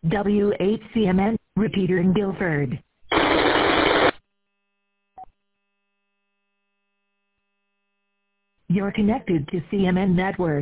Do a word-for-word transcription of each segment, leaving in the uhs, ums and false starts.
W H C M N, repeater in Guilford. You're connected to C M N Network.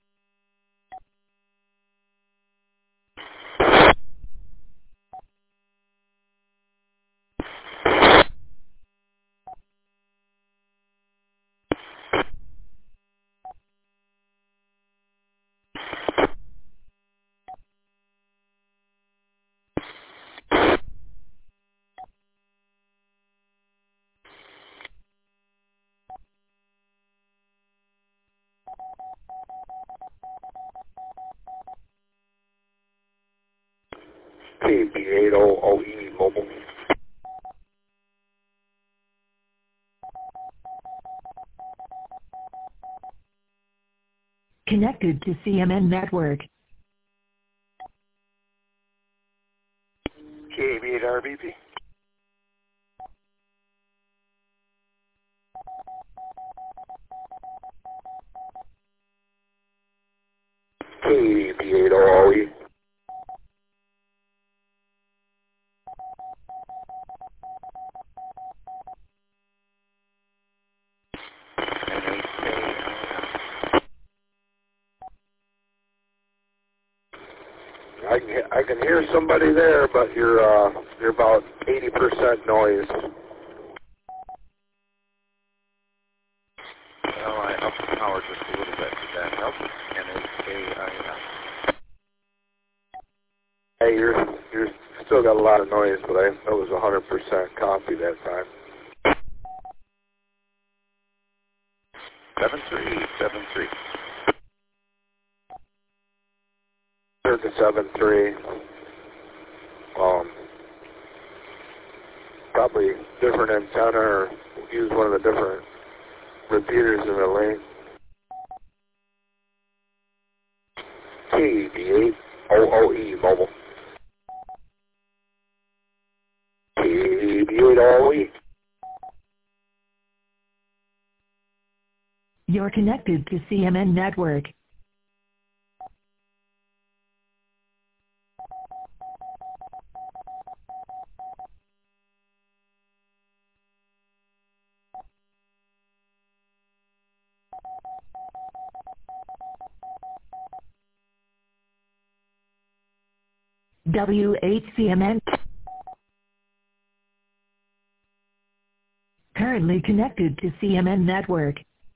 K B eight zero O E mobile. Connected to C M N Network. K B eight R B P. K B eight zero O E. I can I can hear somebody there, but you're uh you're about eighty percent noise. Well, I upped the power just a little bit. Did that help? N A K I N. Hey, you're you're still got a lot of noise, but I that was one hundred percent copy that time. Seven three seven three. Circa seven three. Um, probably different antenna, or use one of the different repeaters in the lane. K B eight O O E mobile. K B eight O O E. You're connected to C M N Network. W H C M N. Currently connected to C M N Network.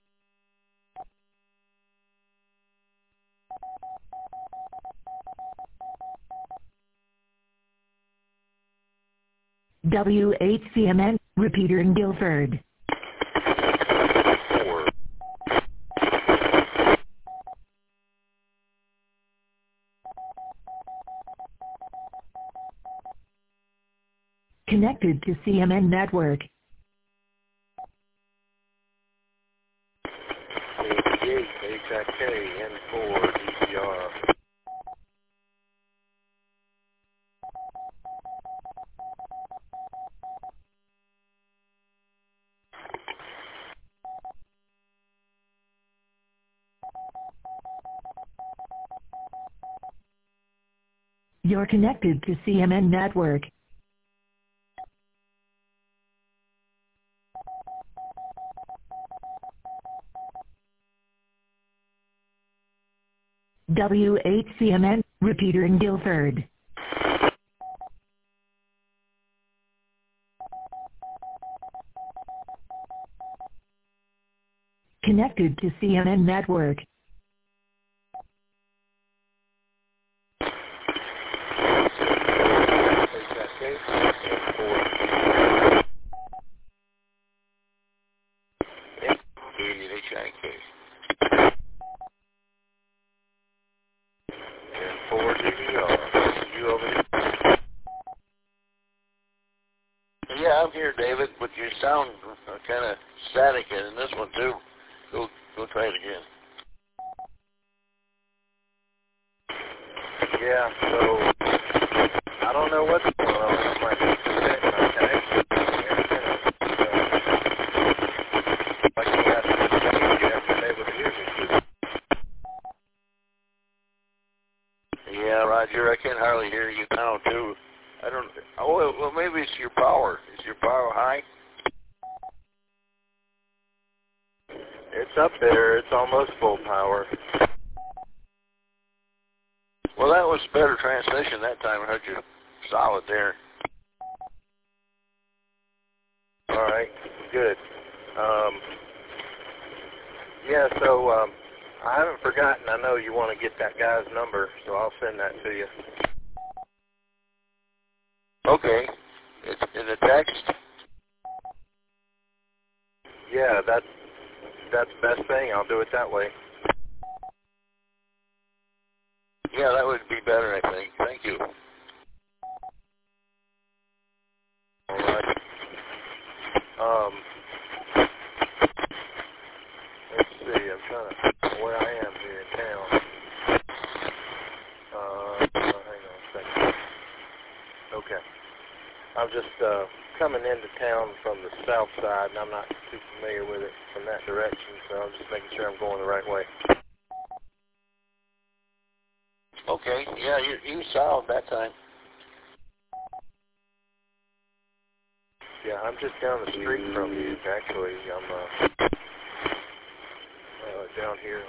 W H C M N, repeater in Guilford. Four. Connected to C M N Network. K B eight H I K N four D P R. You're connected to C M N Network. W H C M N, repeater in Guilford. Connected to C M N Network. Yeah, I'm here, David, but you sound uh, kind of static in this one too. Go, go try it again. Yeah, so I don't know what's going on with my connection. Like you have to yesterday with the music. Yeah, Roger. Roger, I can hardly hear you now, too. I don't... Oh, well, maybe it's your power. Is your power high? It's up there. It's almost full power. Well, that was better transmission that time. I heard you solid there. All right, good. Um, yeah, so um, I haven't forgotten. I know you want to get that guy's number, so I'll send that to you. Okay. It's in the text? Yeah, that's that's the best thing. I'll do it that way. Yeah, that would be better, I think. Thank you. All right. Um, let's see. I'm trying to where I am here in town. Uh, hang on a second. Okay. I'm just uh, coming into town from the south side, and I'm not too familiar with it from that direction, so I'm just making sure I'm going the right way. Okay. Yeah, you you solid that time. Yeah, I'm just down the street from you, actually. I'm uh, uh, down here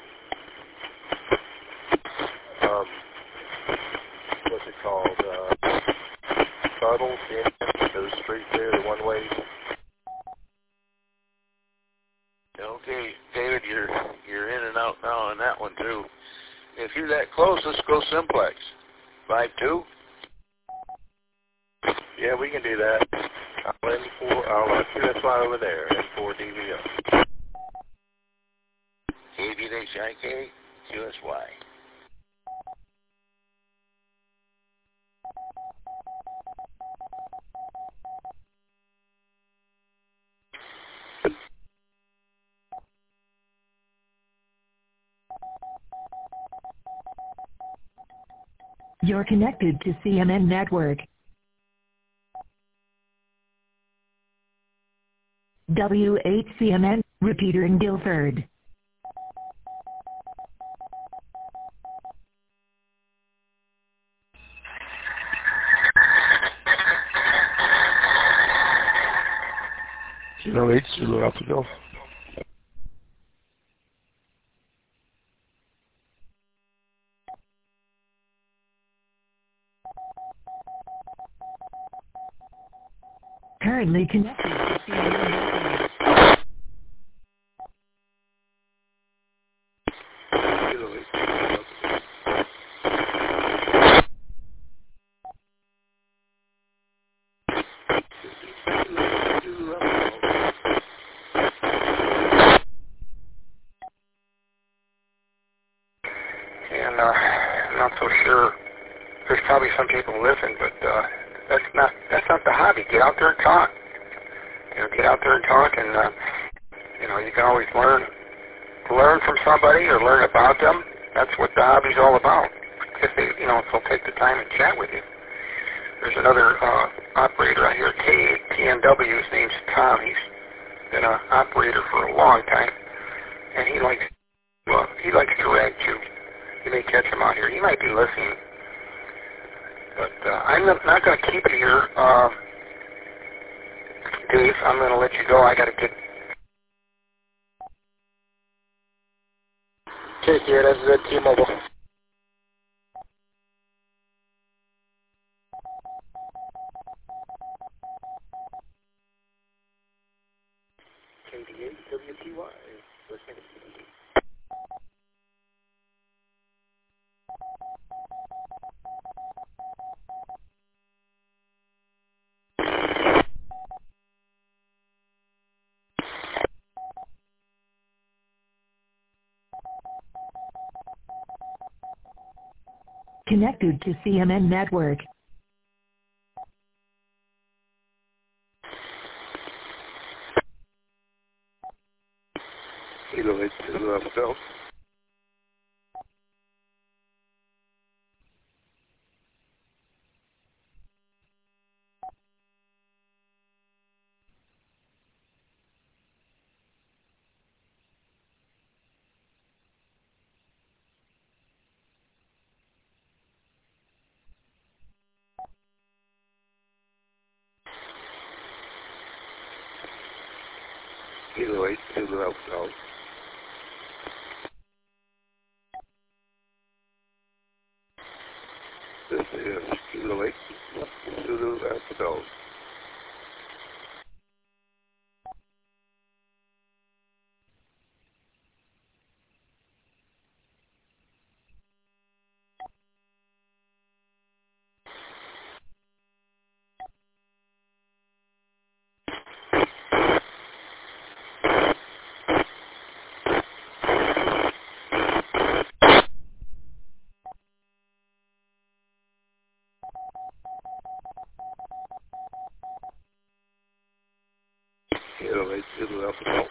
on, uh, um, what's it called? Uh, Puddles, yeah, those streets there, the one-ways. Okay, David, you're you're in and out now on that one, too. If you're that close, let's go simplex. five two? Yeah, we can do that. I'll N four, I'll uh, Q S Y over there, N four D V O. K V H I K, Q S Y. You're connected to C M N Network. W eight C M N, repeater in Guilford. Zero eight Zulu Alpha Golf. Currently connected to C M N Network. Zero eight Zulu Alpha Golf. Zulu Alpha Golf. And uh, I'm not so sure. There's probably some people listen, but uh, that's not that's not the hobby. Get out there and talk. You know, get out there and talk, and uh, you know, you can always learn learn from somebody or learn about them. That's what the hobby's all about. If they, you know, if they'll take the time and chat with you. There's another uh, operator out here, K T N W. His name's Tom. He's been an operator for a long time, and he likes well, he likes to rag too. You may catch him out here. He might be listening. But uh, I'm not, not going to keep it here. Uh, Dave, I'm going to let you go. I got to get... Take care. That's Z T-Mobile. K D eight W T Y. Listening. Connected to C M N Network. Zero eight Zulu Alpha Golf. Kilo eight, Zulu Alpha Golf. This is Kilo eight, Zulu Alpha Golf. Kilo eight, Zulu Alpha Golf.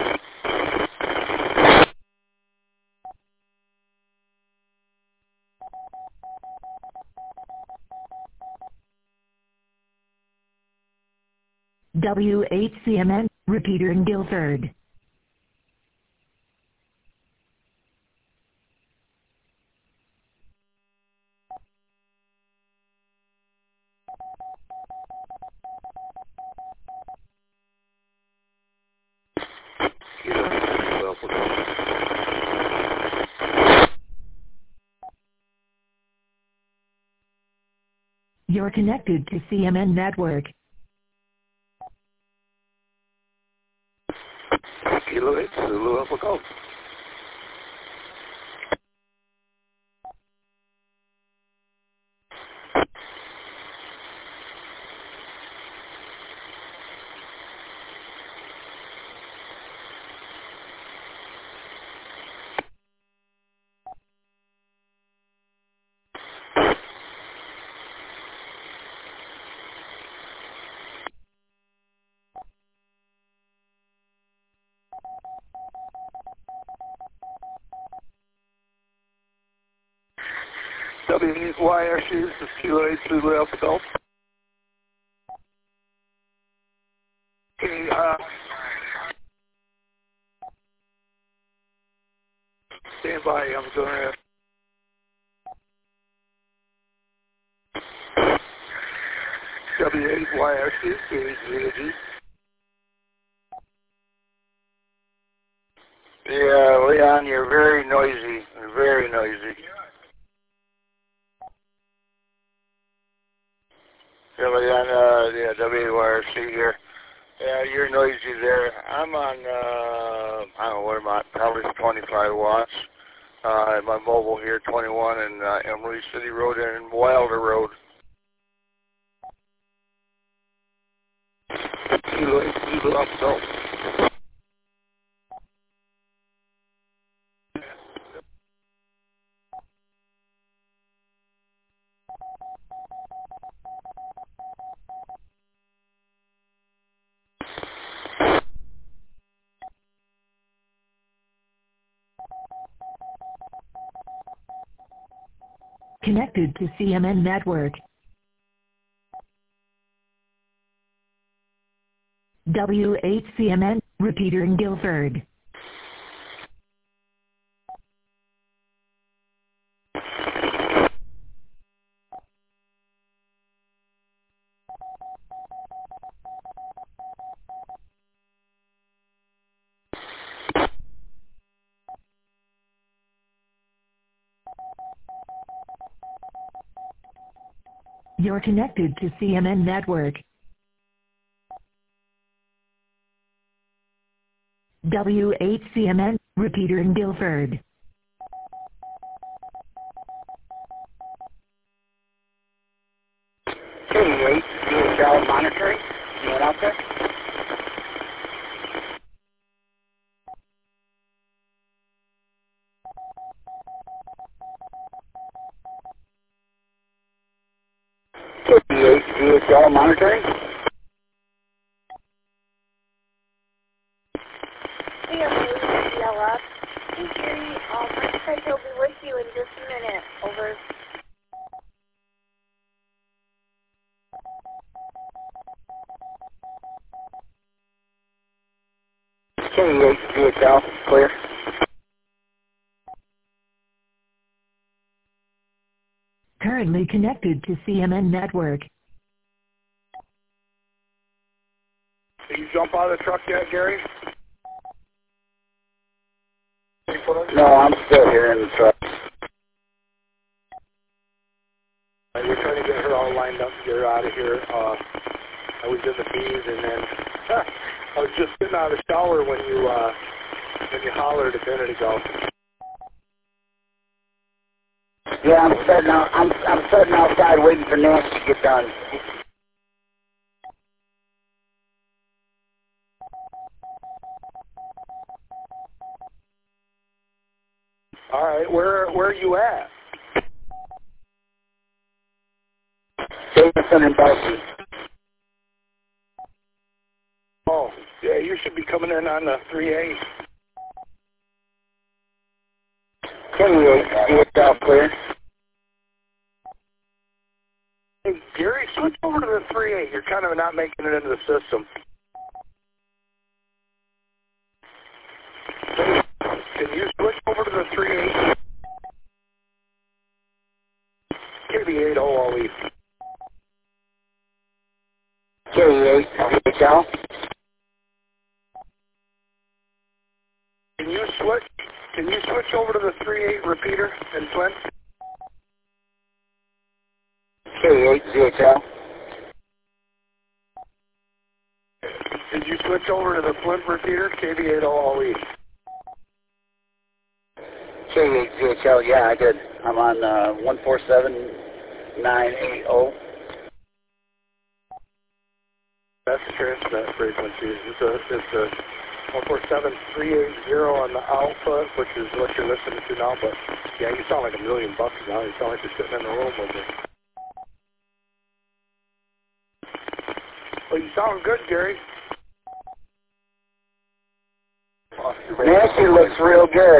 W eight C M N, repeater in Guilford. Kilo eight, Zulu Alpha Golf. You're connected to C M N Network. Kilo eight, Zulu Alpha Golf. W eight Y R C, this is Kilo eight, Zulu Alpha Golf. Okay, uh, stand by, I'm going to... W eight Y R C, K H zero G. Yeah, Leon, you're very noisy, you're very noisy. Yeah, Leon, uh, yeah, W eight Y R C here. Yeah, you're noisy there. I'm on, uh, I don't know, what am I, probably twenty-five watts. Uh, my mobile here, twenty-one, and uh, Emery City Road and Wilder Road. Kilo eight, Zulu Alpha Golf. Connected to C M N Network. W eight C M N, repeater in Guilford. You're connected to C M N Network. W eight C M N, repeater in Guilford. K eight, D H L monitoring. You went out there? K eight, D H L monitoring. Hey, I'm Louie with D L F. Hey, Gary, um, my site will be with you in just a minute. Over. K eight, D H L, clear. Currently connected to C M N Network. Did you jump out of the truck yet, Gary? No, I'm still here in the truck. We're trying to get her all lined up to get her out of here. Uh, I was in the bees, and then I was just getting out of the shower when you uh, when you hollered a minute ago. Yeah, I'm sitting out. I'm I'm sitting outside waiting for Nancy to get done. All right, where where are you at? Jameson and Bucky. Oh, yeah, you should be coming in on the three eight. twenty-eight, it's all clear. Hey, Gary, switch over to the three eight. You're kind of not making it into the system. Can you switch over to the three eight? K B eight O L E. K eight, H L. Can you switch? Can you switch over to the three eight repeater in Flint? K eight, Z H L. Did you switch over to the Flint repeater? K B eight O L E. K eight, Z H L, yeah, I did. I'm on uh, one four seven nine eight zero. That's the transmit frequency. It's a, it's a one four seven three eight zero on the output, which is what you're listening to now. But yeah, you sound like a million bucks now. You sound like you're sitting in the room with me. Well, you sound good, Gary. Nancy looks real good.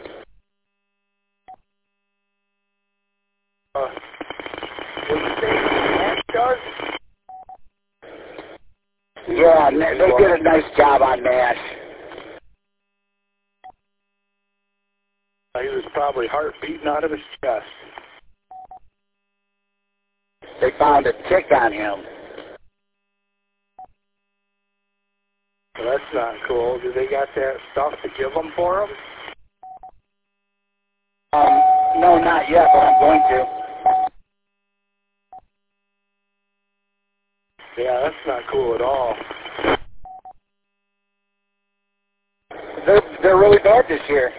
Uh, what you say Nash does? Yeah, they did a nice job on Nash. He was probably heart beating out of his chest. They found a tick on him. Well, that's not cool. Do they got that stuff to give him for him? Um, no, not yet, but I'm going to. Yeah, that's not cool at all. They're, they're really bad this year.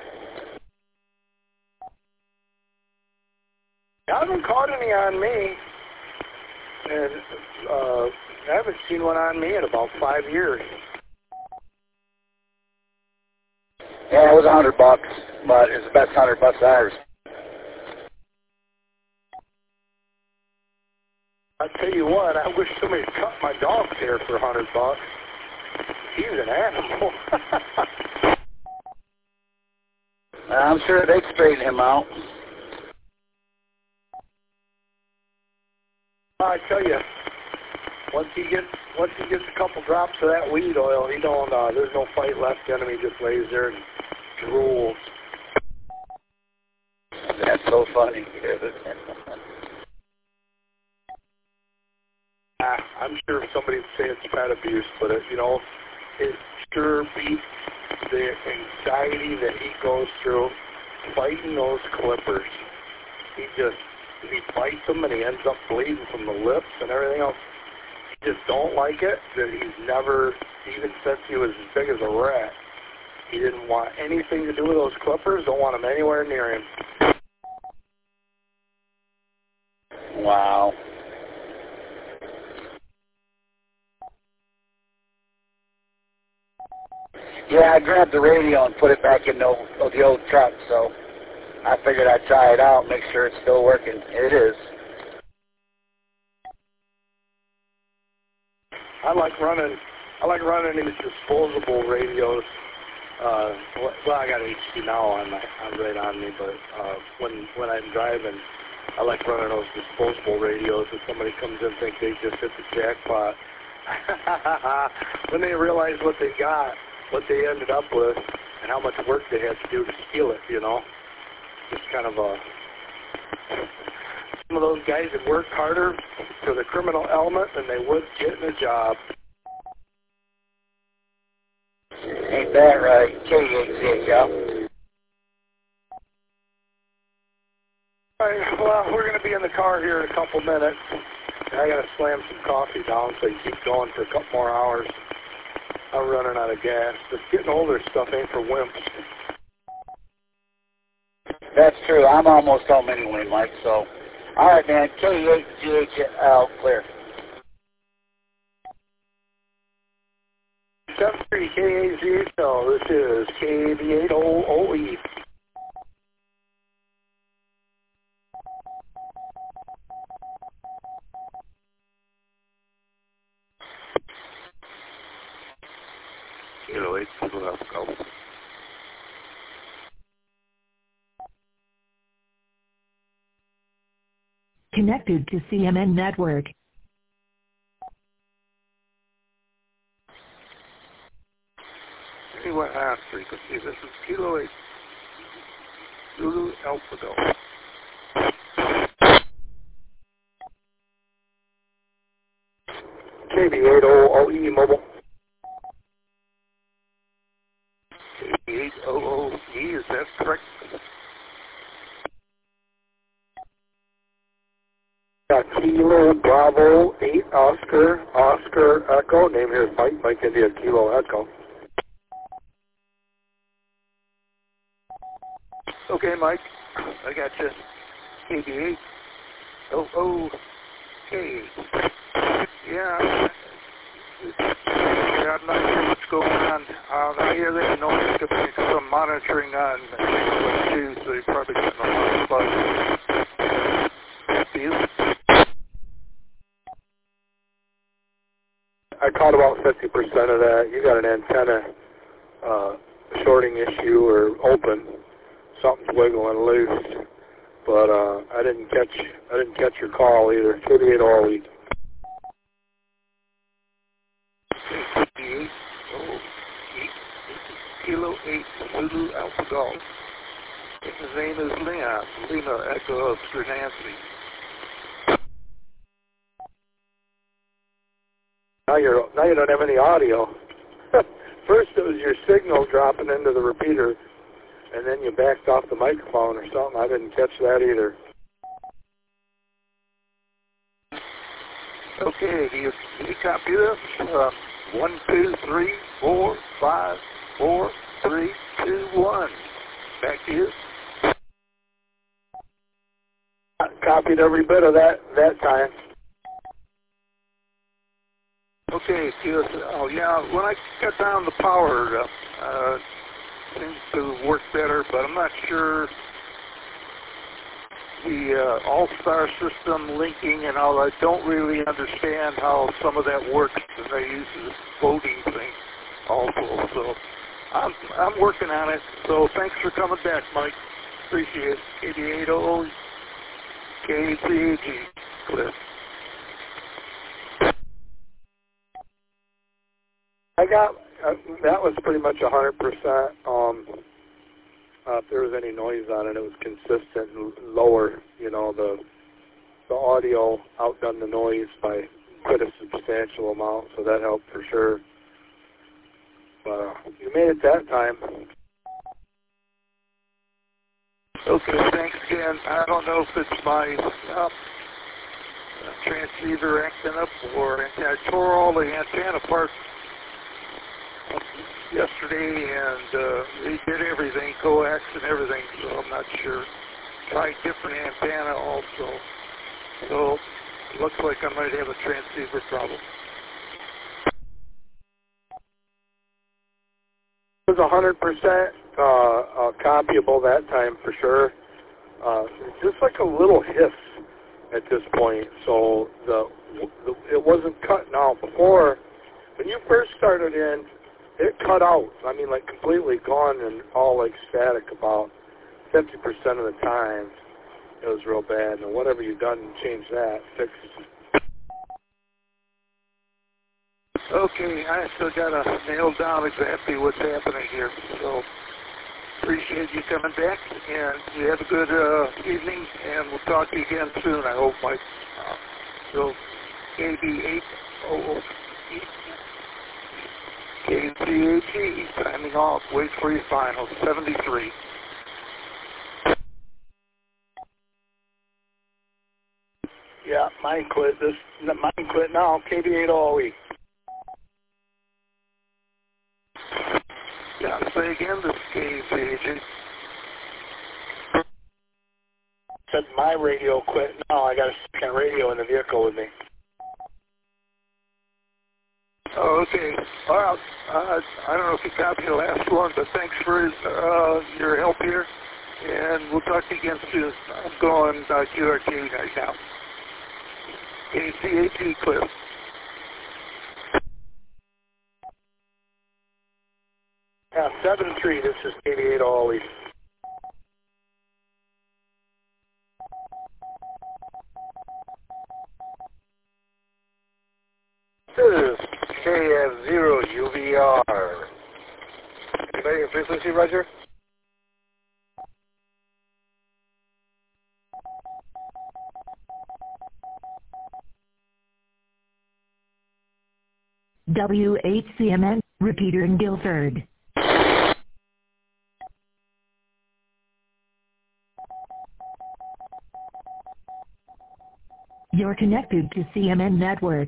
I haven't caught any on me, and uh, I haven't seen one on me in about five years. Yeah, it was a hundred bucks, but it's the best hundred bucks ours. I tell you what, I wish somebody would cut my dog's hair for a hundred bucks. He's an animal. I'm sure they'd straighten him out. I tell you, once he gets once he gets a couple drops of that weed oil, he don't. Uh, there's no fight left in him. He just lays there and drools. That's so funny. ah, I'm sure somebody would say it's pet abuse, but it, you know, it sure beats the anxiety that he goes through fighting those clippers. He just he bites them and he ends up bleeding from the lips and everything else. He just don't like it. That he's never, even since he was as big as a rat, he didn't want anything to do with those clippers. Don't want them anywhere near him. Wow. Yeah, I grabbed the radio and put it back in the, the old truck, so I figured I'd try it out, make sure it's still working. It is. I like running. I like running these disposable radios. Uh, well, I got H D now on my on right on me, but uh, when when I'm driving, I like running those disposable radios. If somebody comes in and think they just hit the jackpot, when they realize what they got, what they ended up with, and how much work they had to do to steal it, you know, just kind of a some of those guys that work harder for the criminal element than they would getting a job. Ain't that right? K H C H L. All right, well, we're going to be in the car here in a couple minutes. I got to slam some coffee down so you keep going for a couple more hours. I'm running out of gas. But getting older stuff ain't for wimps. That's true. I'm almost home anyway, Mike, so. All right, man. K eight G H L, clear. seven three K A Z H L, this is K B eight O O E. Kilo eight, Kilo Go. Connected to C M N Network. Anyway, on frequency, this is Kilo eight, Zulu Alpha Go. K B eight O O E mobile. K B eight O O E, is that correct? Got Kilo Bravo eight Oscar Oscar Echo. Name here is Mike Mike India Kilo Echo. Okay, Mike, I got you. K B eight O O K. Yeah. Yeah, I'm not sure what's going on. Um, I hear that you know there's going to be some monitoring on too, so you're probably getting a lot of buzz. Do you? I caught about fifty percent of that. You got an antenna uh, shorting issue or open. Something's wiggling loose. But uh, I didn't catch I didn't catch your call either. thirty-eight all week. fifty-eight, oh, eight, Kilo eight, Zulu Alpha Golf. His name is Leon, Lima Echo Oscar Nancy. Now you're now you don't have any audio. First it was your signal dropping into the repeater, and then you backed off the microphone or something. I didn't catch that either. Okay, do you, do you copy this? Uh, one, two, three, four, five, four, three, two, one. Back to you. I copied every bit of that that time. Okay, good. Oh yeah, when I cut down the power, uh, uh, seems to work better, but I'm not sure the uh, All-Star system linking and all. I don't really understand how some of that works, and they use this voting thing also. So I'm I'm working on it. So thanks for coming back, Mike. Appreciate it. K B eight O O K C A G Cliff. I got uh, that was pretty much a hundred percent. Um, uh, if there was any noise on it, it was consistent and lower. You know, the the audio outdone the noise by quite a substantial amount, so that helped for sure. But uh, you made it that time. Okay, thanks again. I don't know if it's my uh, transceiver acting up or I tore all the antenna apart yesterday, and uh, they did everything, coax and everything, so I'm not sure. Tried different antenna also, so it looks like I might have a transceiver problem. It was one hundred percent uh, uh, copyable that time for sure. Uh, just like a little hiss at this point, so the, the it wasn't cutting out. Before, when you first started in, it cut out. I mean, like completely gone and all like static about fifty percent of the time. It was real bad. And whatever you've done to change that, fix it. Okay, I still got to nail down exactly what's happening here. So appreciate you coming back, and you have a good uh, evening, and we'll talk to you again soon, I hope, Mike. Uh, so K B eight O O E. K C A G, signing off. Wait for your final. seventy-three. Mine quit. This mine quit now. K B eight all week. Yeah, say again. This is K E C agent. Said my radio quit. Now I got a second radio in the vehicle with me. Oh, okay. Well, uh, I don't know if you copied the last one, but thanks for uh, your help here, and we'll talk to you again soon. I'm going uh, Q R T right now. K E C eighteen Cliff. Yeah, seven three. This is K B eight all week. This is K F zero U V R. Anybody in frequency, Roger? W eight C M N, repeater in Guilford. You're connected to C M N Network.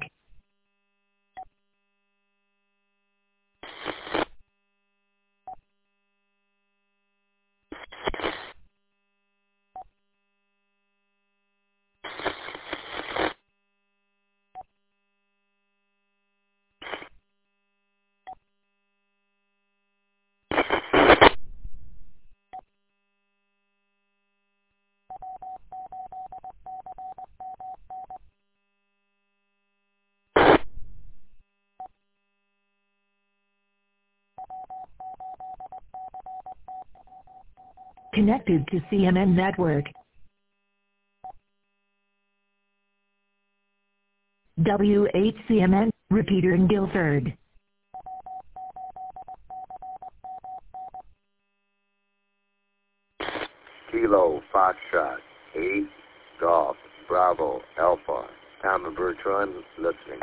Connected to C M N Network. W eight C M N, repeater in Guilford. Kilo, Foxtrot, eight, Golf, Bravo, Alpha, Tom and Bertrand, listening.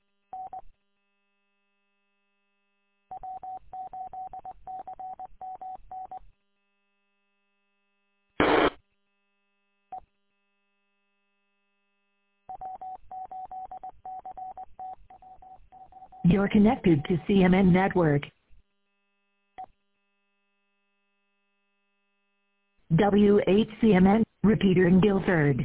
You're connected to C M N Network. W eight C M N, repeater in Guilford.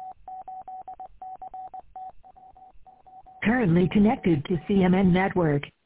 Currently connected to C M N Network.